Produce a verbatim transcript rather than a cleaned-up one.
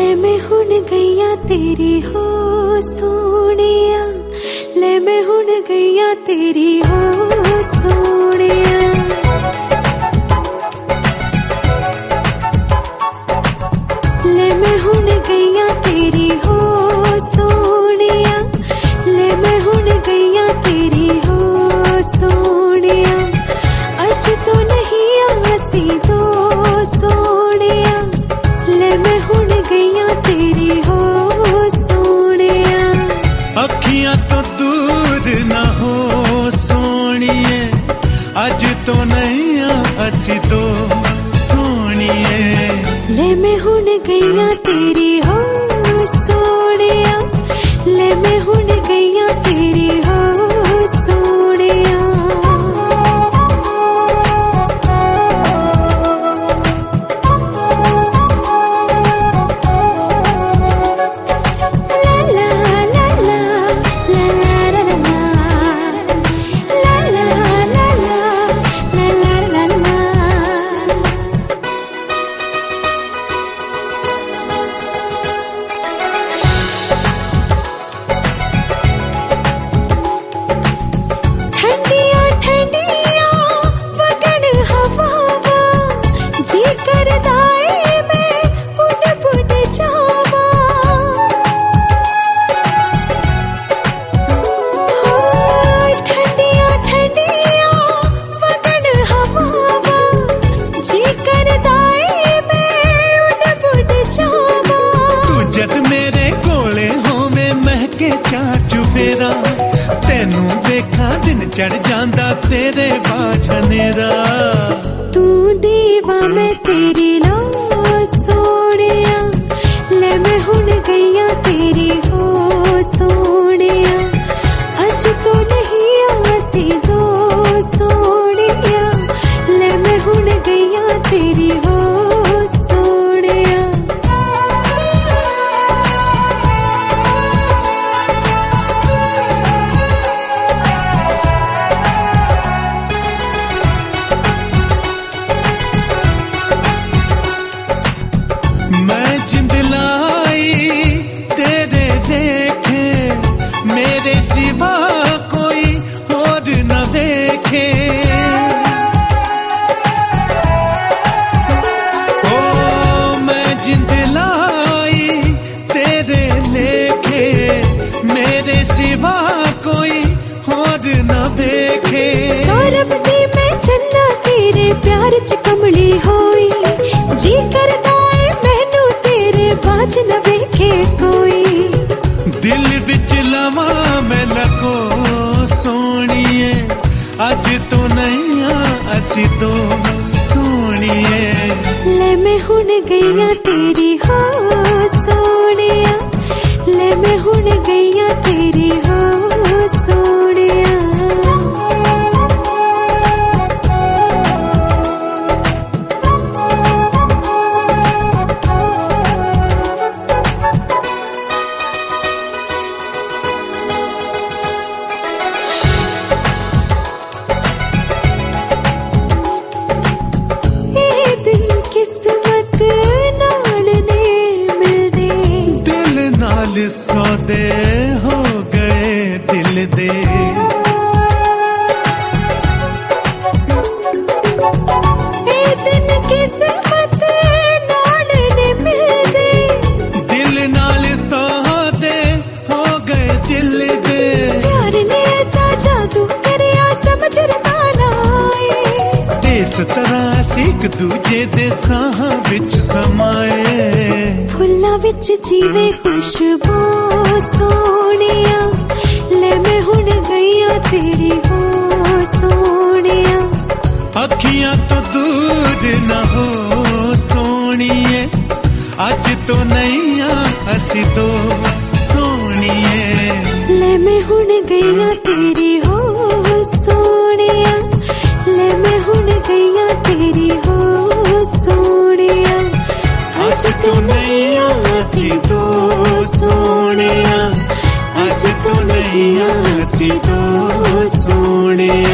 ले मैं हुण गईया तेरी हो सोनिया, ले मैं हुण गईया तेरी हो सोनिया। ले मैं हुण गईया तेरी हो सोनिया, ले मैं हुण गईया तेरी हो सोनिया। अज तो नहीं आसी दो सोनिया, ले मैं हुण गईया तेरी हो सोनिया। अखियां तो दूर ना हो सोनिए, अज तो नहीं आसी दो सोनिए। ले मैं हुण गईया तेरी हो सोनिया, ले मैं हुण गईया तेरी हो सोनिया। तेनू देखा दिन चढ़ जांदा तेरे बाझनेरा। तू दीवा मैं तेरी लो सोनिया, ले मैं हुण गईया तेरी हो सोनिया। अज तो नहीं आसी दो सोनिया, ले मैं हुण गईया तेरी हो सोनिया। मैं जिंद लाई तेरे देखे, मेरे सिवा कोई और न देखे। ओ मैं जिंद लाई तेरे लेखे, मेरे सिवा कोई और न देखे। सौरभ दी मैं चन्ना तेरे प्यार च कमली होई, जी करदा बाज न वेखे कोई। दिल विच लवा मैं लको सोनिए, अज तो नहीं असी तो सोनिए। ले मैं हुण गईया तेरी हो सोनिया, ले मैं हुण गईया तेरी हो सोनिया। किस्मत नाल ने मिलदे, दिल नाल सौदे हो गए दिल दे। ए दिन किस्मत नाल ने मिलदे, दिल नाल सौदे हो गए दिल दे। प्यार ने ऐसा जादू करया समझ रता ना आए, इस तरह एक दूजे दे साह विच समाए। फुल्ला विच जीवे खुशबू सोनिया, ले मैं हुण गईया तेरी हो सोनिया। अखियां तो दूर न हो सोनिए, अज तो नहीं असी दो सोनिए। ले मैं हुण गईया तेरी हो सोनिया, ले मैं हुण गईया तेरी हो सोनिया। अज तो नहीं आसी दो सोनिया, अज तो नहीं आसी दो सोनिया।